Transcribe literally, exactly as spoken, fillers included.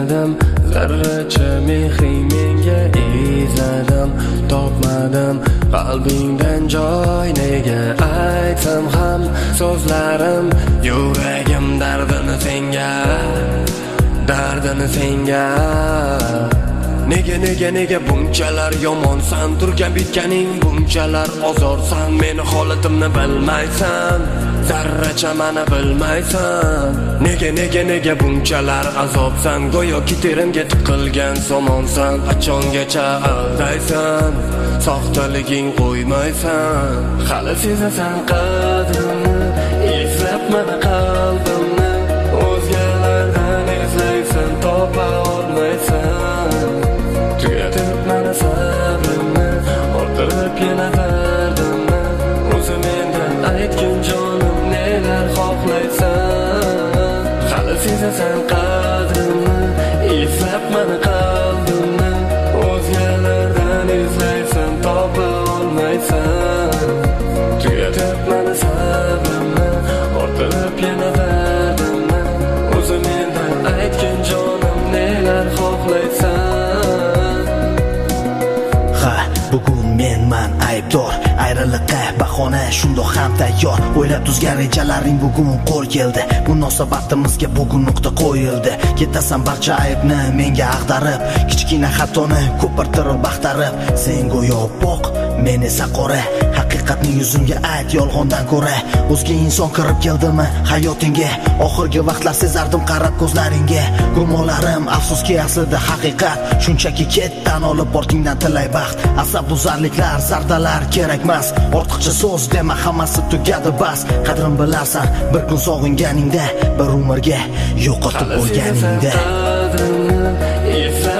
izladim, zarracha mehring menga izladim, topmadim qalbingdan joy. Nega aytsam ham so'zlarim, yuragim dardini senga, dardini senga. Nega nega nega bunchalar yomonsan, turgan bitganing bunchalar ozorsan, meni holatimni bilmaysan, zarracha meni bilmaysan. Nega nega nega bunchalar azobsan, go'yoki terimga tiqilgan somonsan. Qachongacha aldaysan, soxtaliging qo'ymaysan. Hali sezasan qadrimni, izlab meni qalbimni, o'zgalardan izlaysan, topa olmaysan. Tugatib meni sabrimni, orttirib yana dardimni, o'zi mendan aytgin jonim, nelar xohlaysan. Hali sezasan qadrimni, izlab meni qalbimni, o'zgalardan izlaysan, topa olmaysan. Tugatib meni sabrimni, orttirib yana dardimni, o'zi mendan aytgin jonim, nelar xohlaysan. Bugun menman aybdor, ayriliqqa bahona shundoq ham tayyor. O'ylab tuzgan rejalaring bugun qo'l keldi, munosabatimizga bugun nuqta qo'yildi. Ketasan barcha aybni menga ag'darib, kichkina xatoni ko'pirtirib baxtarib. Sen go'yo boq, men esa qora, haqiqatni yuzimga ayt yolg'ondan ko'ra. O'zga inson kirib keldimi hayotingga, oxirgi vaqtlar sezardim qarab ko'zlaringga. Gumonlarim afsuski aslida haqiqat, shunchaki ketdan olib ortingdan tilay baxt. Asabuzarliklar, zardalar kerakmas, ortiqcha so'z dema, hammasi tugadi bas. Qadrim bilarsan bir kun sog'inganingda, bir umrga yo'qotib o'lganingda.